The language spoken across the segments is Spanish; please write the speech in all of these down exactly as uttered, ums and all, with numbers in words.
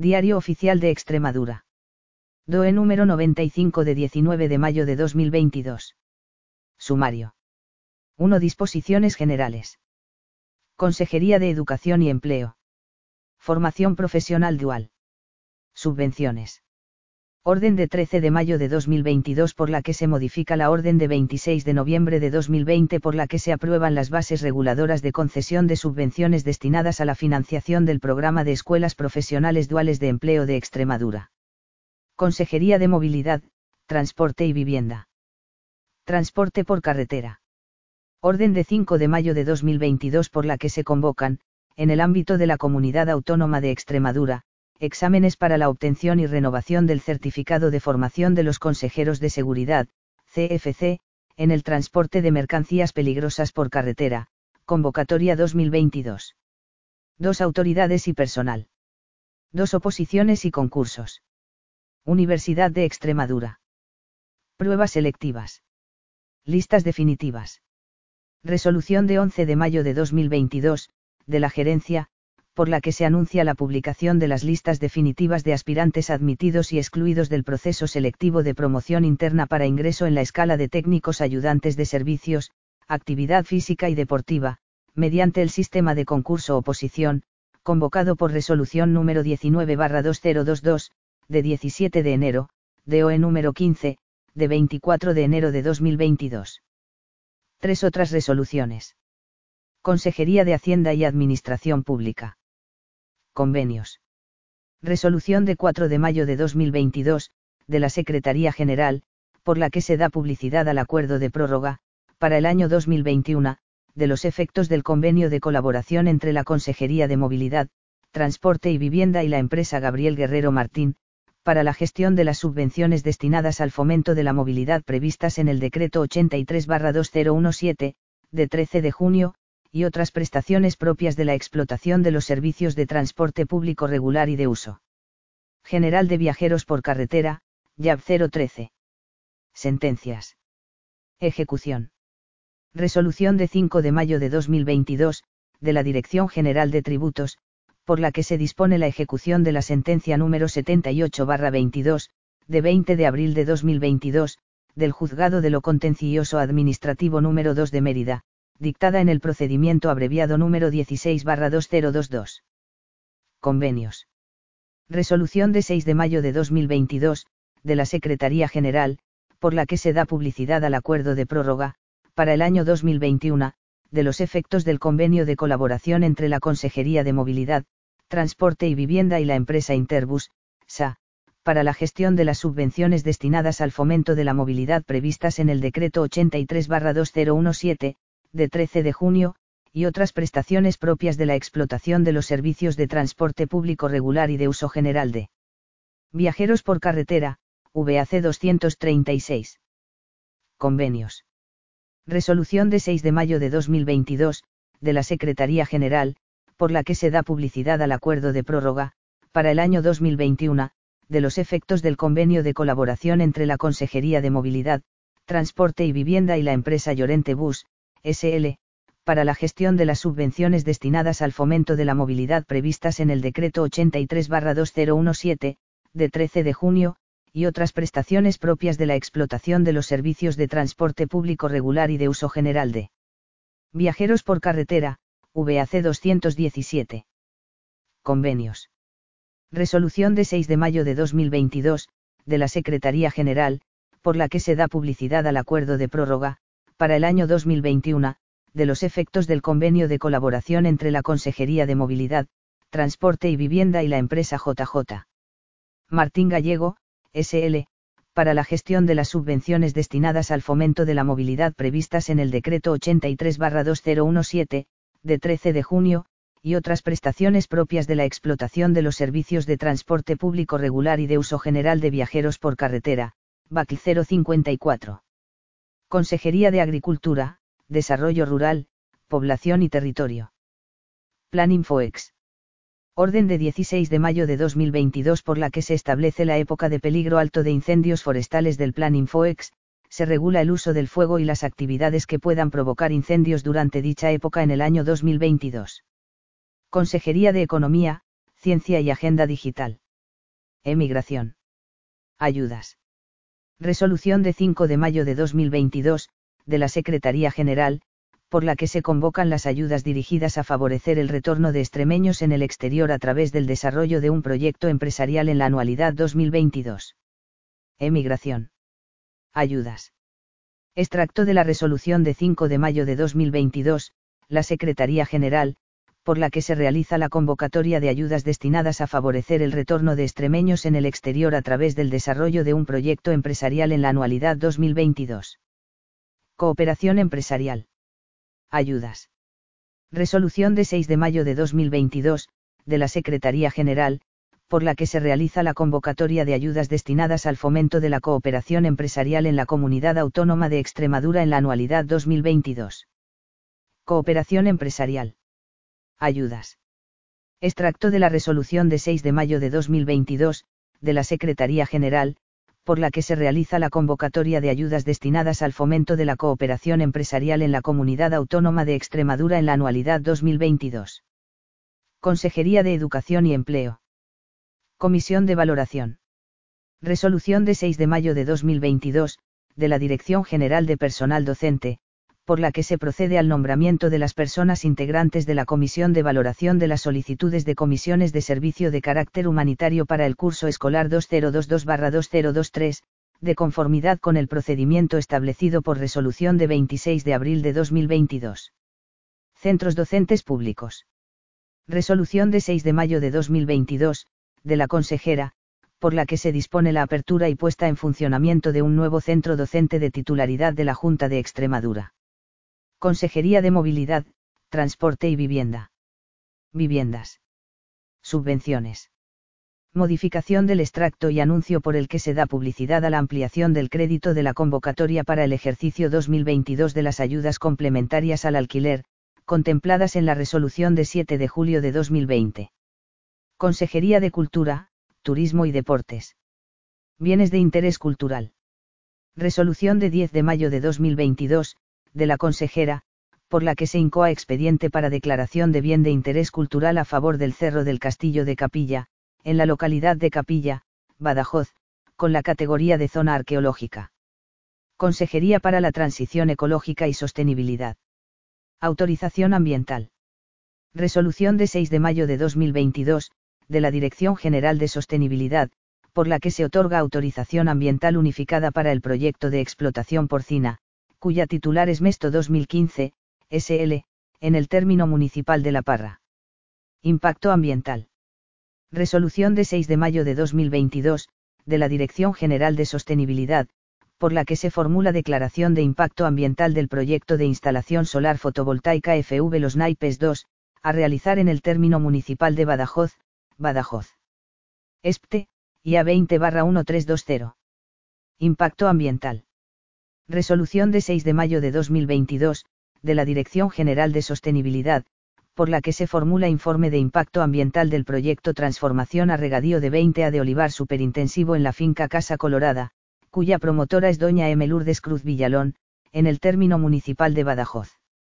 Diario Oficial de Extremadura. D O E número noventa y cinco de diecinueve de mayo de dos mil veintidós. Sumario. uno. Disposiciones generales. Consejería de Educación y Empleo. Formación profesional dual. Subvenciones. Orden de trece de mayo de dos mil veintidós por la que se modifica la orden de veintiséis de noviembre de dos mil veinte por la que se aprueban las bases reguladoras de concesión de subvenciones destinadas a la financiación del programa de escuelas profesionales duales de empleo de Extremadura. Consejería de Movilidad, Transporte y Vivienda. Transporte por carretera. Orden de cinco de mayo de dos mil veintidós por la que se convocan, en el ámbito de la Comunidad Autónoma de Extremadura, exámenes para la obtención y renovación del certificado de formación de los consejeros de seguridad, C F C, en el transporte de mercancías peligrosas por carretera, convocatoria dos mil veintidós. Dos autoridades y personal. Dos oposiciones y concursos. Universidad de Extremadura. Pruebas selectivas. Listas definitivas. Resolución de once de mayo de dos mil veintidós, de la Gerencia, por la que se anuncia la publicación de las listas definitivas de aspirantes admitidos y excluidos del proceso selectivo de promoción interna para ingreso en la escala de técnicos ayudantes de servicios, actividad física y deportiva, mediante el sistema de concurso-oposición, convocado por resolución número diecinueve barra dos mil veintidós, de diecisiete de enero, D O E número quince, de veinticuatro de enero de dos mil veintidós. Tres otras resoluciones. Consejería de Hacienda y Administración Pública. Convenios. Resolución de cuatro de mayo de dos mil veintidós, de la Secretaría General, por la que se da publicidad al acuerdo de prórroga, para el año dos mil veintiuno, de los efectos del convenio de colaboración entre la Consejería de Movilidad, Transporte y Vivienda y la empresa Gabriel Guerrero Martín, para la gestión de las subvenciones destinadas al fomento de la movilidad previstas en el Decreto ochenta y tres barra dos mil diecisiete, de trece de junio, y otras prestaciones propias de la explotación de los servicios de transporte público regular y de uso general de viajeros por carretera, Y A B cero trece. Sentencias. Ejecución. Resolución de cinco de mayo de dos mil veintidós, de la Dirección General de Tributos, por la que se dispone la ejecución de la sentencia número setenta y ocho barra veintidós, de veinte de abril de dos mil veintidós, del Juzgado de lo Contencioso Administrativo número dos de Mérida, dictada en el procedimiento abreviado número dieciséis barra dos mil veintidós. Convenios. Resolución de seis de mayo de dos mil veintidós, de la Secretaría General, por la que se da publicidad al acuerdo de prórroga, para el año dos mil veintiuno, de los efectos del convenio de colaboración entre la Consejería de Movilidad, Transporte y Vivienda y la empresa Interbus, S A, para la gestión de las subvenciones destinadas al fomento de la movilidad previstas en el Decreto ochenta y tres barra dos mil diecisiete, de trece de junio, y otras prestaciones propias de la explotación de los servicios de transporte público regular y de uso general de viajeros por carretera, V A C doscientos treinta y seis. Convenios. Resolución de seis de mayo de dos mil veintidós, de la Secretaría General, por la que se da publicidad al acuerdo de prórroga, para el año dos mil veintiuno, de los efectos del convenio de colaboración entre la Consejería de Movilidad, Transporte y Vivienda y la empresa Llorente Bus, S L, para la gestión de las subvenciones destinadas al fomento de la movilidad previstas en el Decreto ochenta y tres barra dos mil diecisiete, de trece de junio, y otras prestaciones propias de la explotación de los servicios de transporte público regular y de uso general de viajeros por carretera, V A C doscientos diecisiete. Convenios. Resolución de seis de mayo de dos mil veintidós, de la Secretaría General, por la que se da publicidad al acuerdo de prórroga, para el año dos mil veintiuno, de los efectos del convenio de colaboración entre la Consejería de Movilidad, Transporte y Vivienda y la empresa J J. Martín Gallego, S L, para la gestión de las subvenciones destinadas al fomento de la movilidad previstas en el Decreto ochenta y tres barra dos mil diecisiete, de trece de junio, y otras prestaciones propias de la explotación de los servicios de transporte público regular y de uso general de viajeros por carretera, B A C cero cincuenta y cuatro. Consejería de Agricultura, Desarrollo Rural, Población y Territorio. Plan Infoex. Orden de dieciséis de mayo de dos mil veintidós por la que se establece la época de peligro alto de incendios forestales del Plan Infoex, se regula el uso del fuego y las actividades que puedan provocar incendios durante dicha época en el año dos mil veintidós. Consejería de Economía, Ciencia y Agenda Digital. Emigración. Ayudas. Resolución de cinco de mayo de dos mil veintidós, de la Secretaría General, por la que se convocan las ayudas dirigidas a favorecer el retorno de extremeños en el exterior a través del desarrollo de un proyecto empresarial en la anualidad dos mil veintidós. Emigración. Ayudas. Extracto de la resolución de cinco de mayo de dos mil veintidós, la Secretaría General, por la que se realiza la convocatoria de ayudas destinadas a favorecer el retorno de extremeños en el exterior a través del desarrollo de un proyecto empresarial en la anualidad dos mil veintidós. Cooperación empresarial. Ayudas. Resolución de seis de mayo de dos mil veintidós, de la Secretaría General, por la que se realiza la convocatoria de ayudas destinadas al fomento de la cooperación empresarial en la Comunidad Autónoma de Extremadura en la anualidad dos mil veintidós. Cooperación empresarial. Ayudas. Extracto de la resolución de seis de mayo de dos mil veintidós, de la Secretaría General, por la que se realiza la convocatoria de ayudas destinadas al fomento de la cooperación empresarial en la Comunidad Autónoma de Extremadura en la anualidad dos mil veintidós. Consejería de Educación y Empleo. Comisión de Valoración. Resolución de seis de mayo de dos mil veintidós, de la Dirección General de Personal Docente, por la que se procede al nombramiento de las personas integrantes de la Comisión de Valoración de las solicitudes de comisiones de servicio de carácter humanitario para el curso escolar dos mil veintidós barra dos mil veintitrés, de conformidad con el procedimiento establecido por resolución de veintiséis de abril de dos mil veintidós. Centros docentes públicos. Resolución de seis de mayo de dos mil veintidós, de la consejera, por la que se dispone la apertura y puesta en funcionamiento de un nuevo centro docente de titularidad de la Junta de Extremadura. Consejería de Movilidad, Transporte y Vivienda. Viviendas. Subvenciones. Modificación del extracto y anuncio por el que se da publicidad a la ampliación del crédito de la convocatoria para el ejercicio dos mil veintidós de las ayudas complementarias al alquiler, contempladas en la resolución de siete de julio de dos mil veinte. Consejería de Cultura, Turismo y Deportes. Bienes de interés cultural. Resolución de diez de mayo de dos mil veintidós, de la consejera, por la que se incoa expediente para declaración de bien de interés cultural a favor del Cerro del Castillo de Capilla, en la localidad de Capilla, Badajoz, con la categoría de zona arqueológica. Consejería para la Transición Ecológica y Sostenibilidad. Autorización ambiental. Resolución de seis de mayo de dos mil veintidós, de la Dirección General de Sostenibilidad, por la que se otorga autorización ambiental unificada para el proyecto de explotación porcina, cuya titular es Mesto dos mil quince, S L, en el término municipal de La Parra. Impacto ambiental. Resolución de seis de mayo de dos mil veintidós, de la Dirección General de Sostenibilidad, por la que se formula declaración de impacto ambiental del proyecto de instalación solar fotovoltaica F V Los Naipes dos, a realizar en el término municipal de Badajoz, Badajoz. E S P T E, I A veinte barra mil trescientos veinte. Impacto ambiental. Resolución de seis de mayo de dos mil veintidós, de la Dirección General de Sostenibilidad, por la que se formula informe de impacto ambiental del proyecto Transformación a Regadío de veinte A de olivar superintensivo en la finca Casa Colorada, cuya promotora es doña M. Lourdes Cruz Villalón, en el término municipal de Badajoz.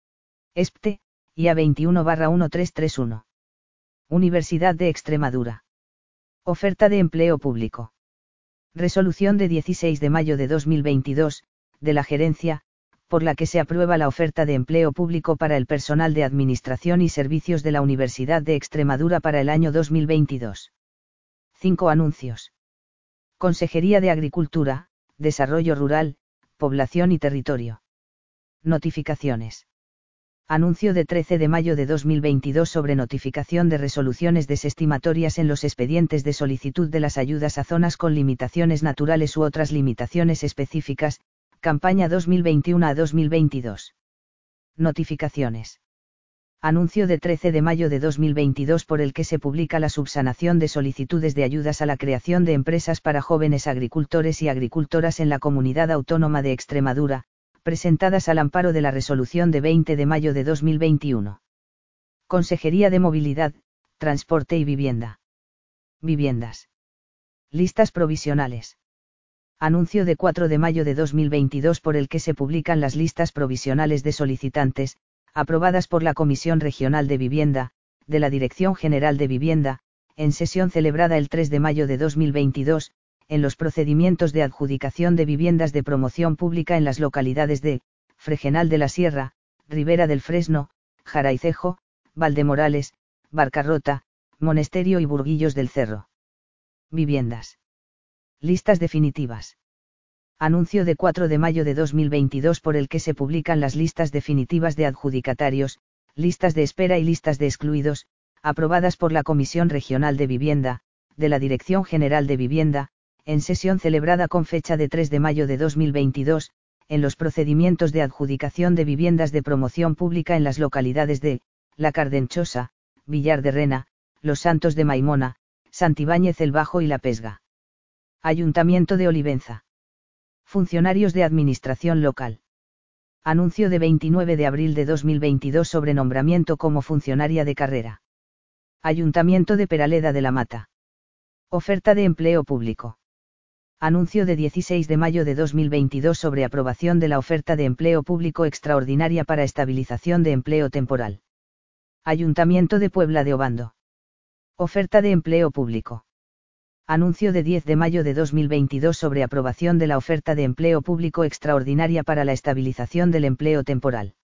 E S P T E, I A veintiuno barra mil trescientos treinta y uno. Universidad de Extremadura. Oferta de empleo público. Resolución de dieciséis de mayo de dos mil veintidós, de la Gerencia, por la que se aprueba la oferta de empleo público para el personal de Administración y Servicios de la Universidad de Extremadura para el año dos mil veintidós. cinco Anuncios. Consejería de Agricultura, Desarrollo Rural, Población y Territorio. Notificaciones. Anuncio de trece de mayo de dos mil veintidós sobre notificación de resoluciones desestimatorias en los expedientes de solicitud de las ayudas a zonas con limitaciones naturales u otras limitaciones específicas, campaña dos mil veintiuno a dos mil veintidós. Notificaciones. Anuncio de trece de mayo de dos mil veintidós por el que se publica la subsanación de solicitudes de ayudas a la creación de empresas para jóvenes agricultores y agricultoras en la Comunidad Autónoma de Extremadura, presentadas al amparo de la resolución de veinte de mayo de dos mil veintiuno. Consejería de Movilidad, Transporte y Vivienda. Viviendas. Listas provisionales. Anuncio de cuatro de mayo de dos mil veintidós por el que se publican las listas provisionales de solicitantes, aprobadas por la Comisión Regional de Vivienda, de la Dirección General de Vivienda, en sesión celebrada el tres de mayo de dos mil veintidós, en los procedimientos de adjudicación de viviendas de promoción pública en las localidades de Fregenal de la Sierra, Ribera del Fresno, Jaraicejo, Valdemorales, Barcarrota, Monesterio y Burguillos del Cerro. Viviendas. Listas definitivas. Anuncio de cuatro de mayo de dos mil veintidós por el que se publican las listas definitivas de adjudicatarios, listas de espera y listas de excluidos, aprobadas por la Comisión Regional de Vivienda, de la Dirección General de Vivienda, en sesión celebrada con fecha de tres de mayo de dos mil veintidós, en los procedimientos de adjudicación de viviendas de promoción pública en las localidades de La Cardenchosa, Villar de Rena, Los Santos de Maimona, Santibáñez el Bajo y La Pesga. Ayuntamiento de Olivenza. Funcionarios de Administración Local. Anuncio de veintinueve de abril de dos mil veintidós sobre nombramiento como funcionaria de carrera. Ayuntamiento de Peraleda de la Mata. Oferta de empleo público. Anuncio de dieciséis de mayo de dos mil veintidós sobre aprobación de la oferta de empleo público extraordinaria para estabilización de empleo temporal. Ayuntamiento de Puebla de Obando. Oferta de empleo público. Anuncio de diez de mayo de dos mil veintidós sobre aprobación de la oferta de empleo público extraordinaria para la estabilización del empleo temporal.